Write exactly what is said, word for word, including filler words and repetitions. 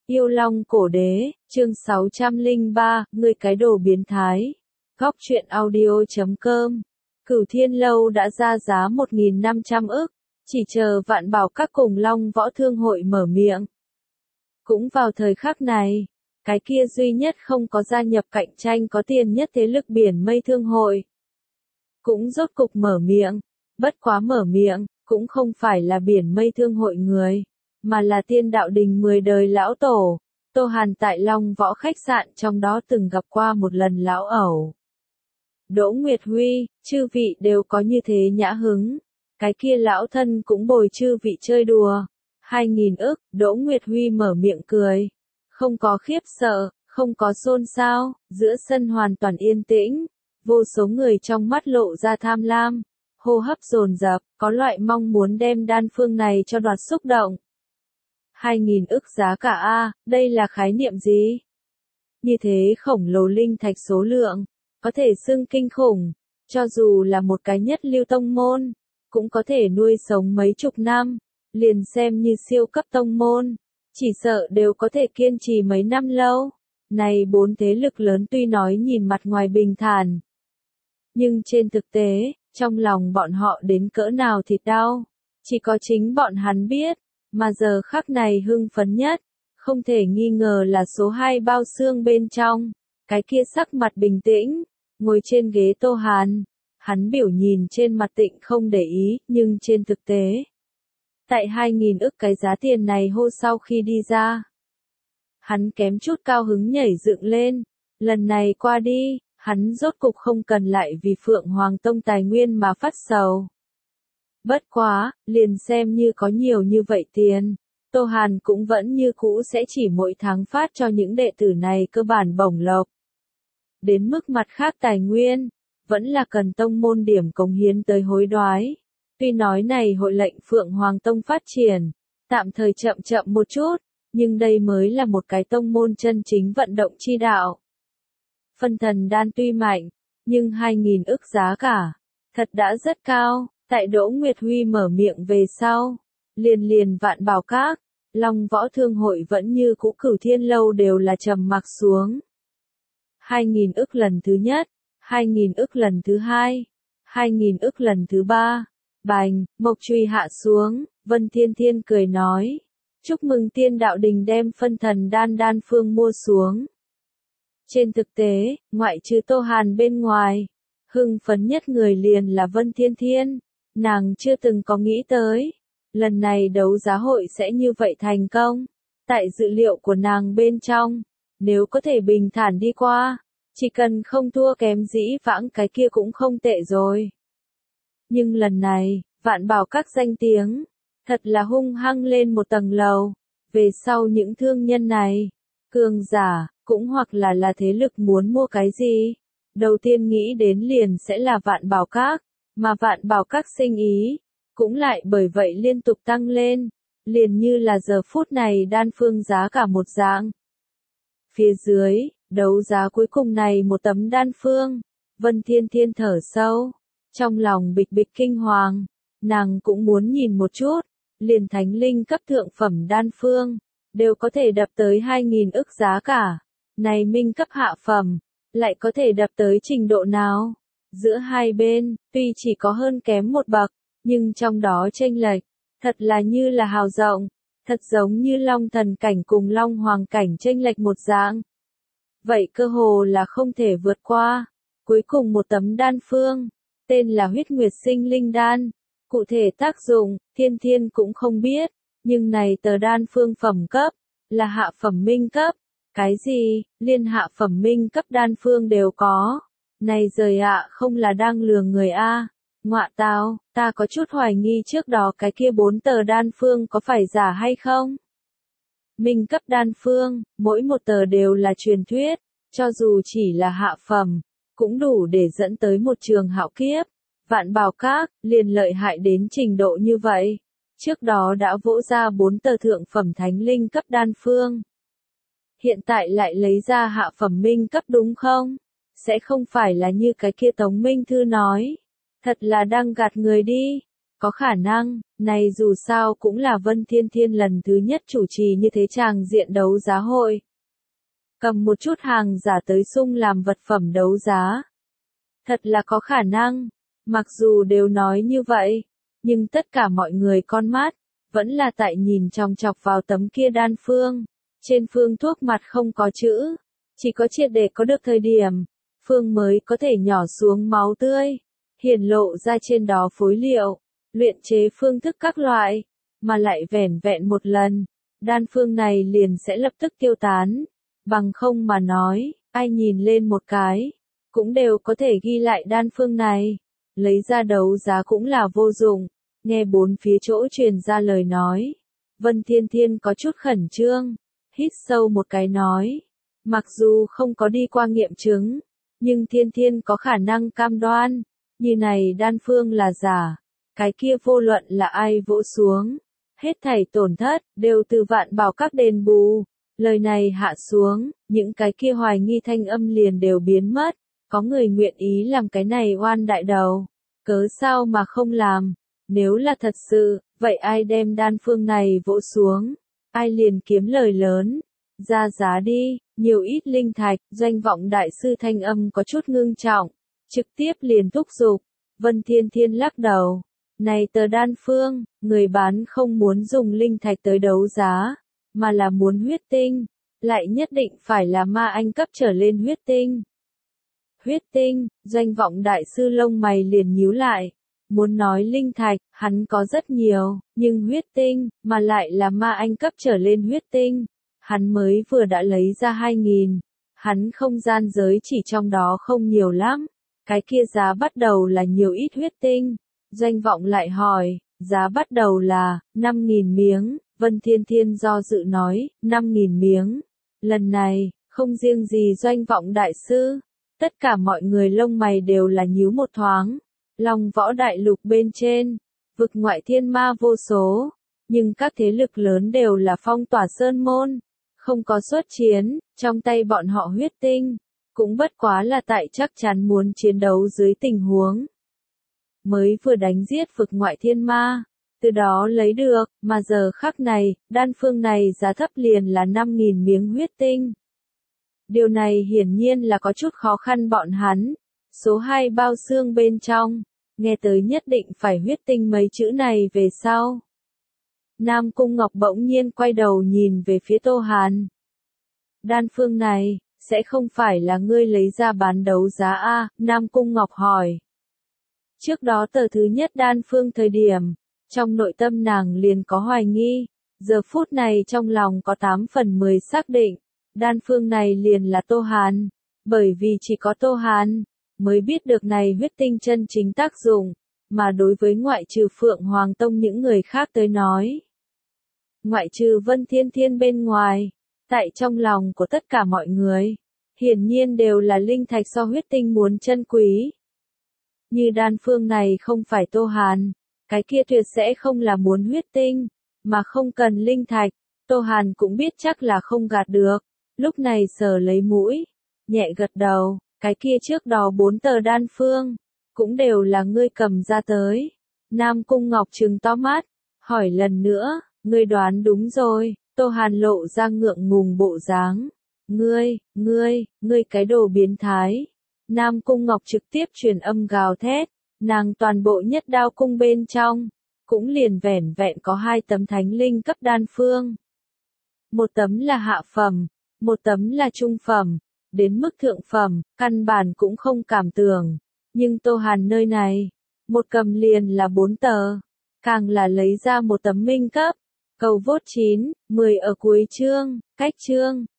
Yêu Long Cổ Đế, chương sáu trăm lẻ ba, ngươi cái đồ biến thái. Góc truyện audio chấm com. Cửu Thiên Lâu đã ra giá một nghìn năm trăm ức, chỉ chờ Vạn Bảo Các cùng Long Võ Thương hội mở miệng. Cũng vào thời khắc này, cái kia duy nhất không có gia nhập cạnh tranh có tiền nhất thế lực Biển Mây Thương hội cũng rốt cục mở miệng, bất quá mở miệng, cũng không phải là Biển Mây Thương hội người, mà là Tiên Đạo Đình mười đời lão tổ, Tô Hàn tại Long Võ khách sạn trong đó từng gặp qua một lần lão ẩu. Đỗ Nguyệt Huy, chư vị đều có như thế nhã hứng, cái kia lão thân cũng bồi chư vị chơi đùa. Hai nghìn ức, Đỗ Nguyệt Huy mở miệng cười. Không có khiếp sợ, không có xôn xao, giữa sân hoàn toàn yên tĩnh. Vô số người trong mắt lộ ra tham lam, hô hấp dồn dập, có loại mong muốn đem đan phương này cho đoạt xúc động. Hai nghìn ức giá cả a, đây là khái niệm gì? Như thế khổng lồ linh thạch số lượng, có thể xưng kinh khủng, cho dù là một cái nhất lưu tông môn, cũng có thể nuôi sống mấy chục năm, liền xem như siêu cấp tông môn, chỉ sợ đều có thể kiên trì mấy năm lâu. Này bốn thế lực lớn tuy nói nhìn mặt ngoài bình thản, nhưng trên thực tế, trong lòng bọn họ đến cỡ nào thịt đau, chỉ có chính bọn hắn biết, mà giờ khắc này hưng phấn nhất, không thể nghi ngờ là số hai bao xương bên trong, cái kia sắc mặt bình tĩnh, ngồi trên ghế Tô Hàn, hắn biểu nhìn trên mặt tịnh không để ý, nhưng trên thực tế, tại hai nghìn ức cái giá tiền này hô sau khi đi ra, hắn kém chút cao hứng nhảy dựng lên, lần này qua đi, hắn rốt cục không cần lại vì Phượng Hoàng Tông tài nguyên mà phát sầu. Bất quá, liền xem như có nhiều như vậy tiền, Tô Hàn cũng vẫn như cũ sẽ chỉ mỗi tháng phát cho những đệ tử này cơ bản bổng lộc. Đến mức mặt khác tài nguyên, vẫn là cần tông môn điểm cống hiến tới hối đoái. Tuy nói này hội lệnh Phượng Hoàng Tông phát triển, tạm thời chậm chậm một chút, nhưng đây mới là một cái tông môn chân chính vận động chi đạo. Phân thần đan tuy mạnh, nhưng hai nghìn ức giá cả, thật đã rất cao. Tại Đỗ Nguyệt Huy mở miệng về sau, liền liền Vạn Bảo Các, Long Võ Thương hội vẫn như cũ Cửu Thiên Lâu đều là trầm mặc xuống. Hai nghìn ức lần thứ nhất, hai nghìn ức lần thứ hai, hai nghìn ức lần thứ ba, bành, mộc truy hạ xuống, Vân Thiên Thiên cười nói, chúc mừng Tiên Đạo Đình đem phân thần đan đan phương mua xuống. Trên thực tế, ngoại trừ Tô Hàn bên ngoài, hưng phấn nhất người liền là Vân Thiên Thiên. Nàng chưa từng có nghĩ tới, lần này đấu giá hội sẽ như vậy thành công. Tại dự liệu của nàng bên trong, nếu có thể bình thản đi qua, chỉ cần không thua kém dĩ vãng cái kia cũng không tệ rồi. Nhưng lần này, Vạn Bảo Các danh tiếng, thật là hung hăng lên một tầng lầu. Về sau những thương nhân này, cường giả, cũng hoặc là là thế lực muốn mua cái gì, đầu tiên nghĩ đến liền sẽ là Vạn Bảo Các. Mà Vạn Bảo Các sinh ý, cũng lại bởi vậy liên tục tăng lên, liền như là giờ phút này đan phương giá cả một dạng. Phía dưới, đấu giá cuối cùng này một tấm đan phương, Vân Thiên Thiên thở sâu, trong lòng bịch bịch kinh hoàng, nàng cũng muốn nhìn một chút, liền thánh linh cấp thượng phẩm đan phương, đều có thể đập tới hai nghìn ức giá cả, này minh cấp hạ phẩm, lại có thể đập tới trình độ nào? Giữa hai bên, tuy chỉ có hơn kém một bậc, nhưng trong đó chênh lệch, thật là như là hào rộng, thật giống như Long Thần cảnh cùng Long Hoàng cảnh chênh lệch một dạng. Vậy cơ hồ là không thể vượt qua. Cuối cùng một tấm đan phương, tên là Huyết Nguyệt Sinh Linh Đan, cụ thể tác dụng, Thiên Thiên cũng không biết, nhưng này tờ đan phương phẩm cấp, là hạ phẩm minh cấp. Cái gì, liên hạ phẩm minh cấp đan phương đều có. Này rời ạ, không là đang lừa người a. À. Ngọa tao, ta có chút hoài nghi trước đó cái kia bốn tờ đan phương có phải giả hay không? Minh cấp đan phương, mỗi một tờ đều là truyền thuyết, cho dù chỉ là hạ phẩm, cũng đủ để dẫn tới một trường hạo kiếp. Vạn Bảo Các, liền lợi hại đến trình độ như vậy. Trước đó đã vỗ ra bốn tờ thượng phẩm thánh linh cấp đan phương. Hiện tại lại lấy ra hạ phẩm minh cấp đúng không? Sẽ không phải là như cái kia Tống Minh Thư nói. Thật là đang gạt người đi. Có khả năng, này dù sao cũng là Vân Thiên Thiên lần thứ nhất chủ trì như thế tràng diện đấu giá hội. Cầm một chút hàng giả tới sung làm vật phẩm đấu giá. Thật là có khả năng, mặc dù đều nói như vậy, nhưng tất cả mọi người con mắt, vẫn là tại nhìn chòng chọc vào tấm kia đan phương. Trên phương thuốc mặt không có chữ, chỉ có triệt để có được thời điểm, phương mới có thể nhỏ xuống máu tươi, hiển lộ ra trên đó phối liệu, luyện chế phương thức các loại, mà lại vẻn vẹn một lần, đan phương này liền sẽ lập tức tiêu tán, bằng không mà nói, ai nhìn lên một cái, cũng đều có thể ghi lại đan phương này, lấy ra đấu giá cũng là vô dụng, nghe bốn phía chỗ truyền ra lời nói, Vân Thiên Thiên có chút khẩn trương, hít sâu một cái nói, mặc dù không có đi qua nghiệm chứng, nhưng Thiên Thiên có khả năng cam đoan, như này đan phương là giả, cái kia vô luận là ai vỗ xuống, hết thảy tổn thất, đều từ vạn bảo các đền bù. Lời này hạ xuống, những cái kia hoài nghi thanh âm liền đều biến mất, có người nguyện ý làm cái này oan đại đầu, cớ sao mà không làm, nếu là thật sự, vậy ai đem đan phương này vỗ xuống, ai liền kiếm lời lớn, ra giá đi, nhiều ít linh thạch, doanh vọng đại sư thanh âm có chút ngưng trọng, trực tiếp liền thúc giục, Vân Thiên Thiên lắc đầu, này tờ đan phương, người bán không muốn dùng linh thạch tới đấu giá, mà là muốn huyết tinh, lại nhất định phải là ma anh cấp trở lên huyết tinh. Huyết tinh, doanh vọng đại sư lông mày liền nhíu lại, muốn nói linh thạch, hắn có rất nhiều, nhưng huyết tinh, mà lại là ma anh cấp trở lên huyết tinh, hắn mới vừa đã lấy ra hai nghìn, hắn không gian giới chỉ trong đó không nhiều lắm, cái kia giá bắt đầu là nhiều ít huyết tinh, doanh vọng lại hỏi, giá bắt đầu là, năm nghìn miếng. Vân Thiên Thiên do dự nói, năm nghìn miếng. Lần này, không riêng gì doanh vọng đại sư, tất cả mọi người lông mày đều là nhíu một thoáng. Long võ đại lục bên trên, vực ngoại thiên ma vô số, nhưng các thế lực lớn đều là phong tỏa sơn môn, không có xuất chiến, trong tay bọn họ huyết tinh, cũng bất quá là tại chắc chắn muốn chiến đấu dưới tình huống. Mới vừa đánh giết vực ngoại thiên ma. Từ đó lấy được, mà giờ khắc này, đan phương này giá thấp liền là năm nghìn miếng huyết tinh. Điều này hiển nhiên là có chút khó khăn bọn hắn. Số hai bao xương bên trong, nghe tới nhất định phải huyết tinh mấy chữ này về sau. Nam Cung Ngọc bỗng nhiên quay đầu nhìn về phía Tô Hàn. Đan phương này, sẽ không phải là ngươi lấy ra bán đấu giá a? Nam Cung Ngọc hỏi. Trước đó tờ thứ nhất đan phương thời điểm, trong nội tâm nàng liền có hoài nghi, giờ phút này trong lòng có tám phần mười xác định, đan phương này liền là Tô Hàn, bởi vì chỉ có Tô Hàn mới biết được này huyết tinh chân chính tác dụng, mà đối với ngoại trừ Phượng Hoàng Tông những người khác tới nói. Ngoại trừ Vân Thiên Thiên bên ngoài, tại trong lòng của tất cả mọi người, hiển nhiên đều là linh thạch so huyết tinh muốn chân quý. Như đan phương này không phải Tô Hàn, cái kia tuyệt sẽ không là muốn huyết tinh, mà không cần linh thạch, Tô Hàn cũng biết chắc là không gạt được, lúc này sờ lấy mũi, nhẹ gật đầu, cái kia trước đó bốn tờ đan phương, cũng đều là ngươi cầm ra tới. Nam Cung Ngọc trừng to mắt, hỏi lần nữa, ngươi đoán đúng rồi, Tô Hàn lộ ra ngượng ngùng bộ dáng, ngươi, ngươi, ngươi cái đồ biến thái. Nam Cung Ngọc trực tiếp truyền âm gào thét. Nàng toàn bộ nhất đao cung bên trong, cũng liền vẻn vẹn có hai tấm thánh linh cấp đan phương. Một tấm là hạ phẩm, một tấm là trung phẩm, đến mức thượng phẩm, căn bản cũng không cảm tưởng. Nhưng Tô Hàn nơi này, một cầm liền là bốn tờ, càng là lấy ra một tấm minh cấp. Cầu vốt chín, mười ở cuối chương, cách chương.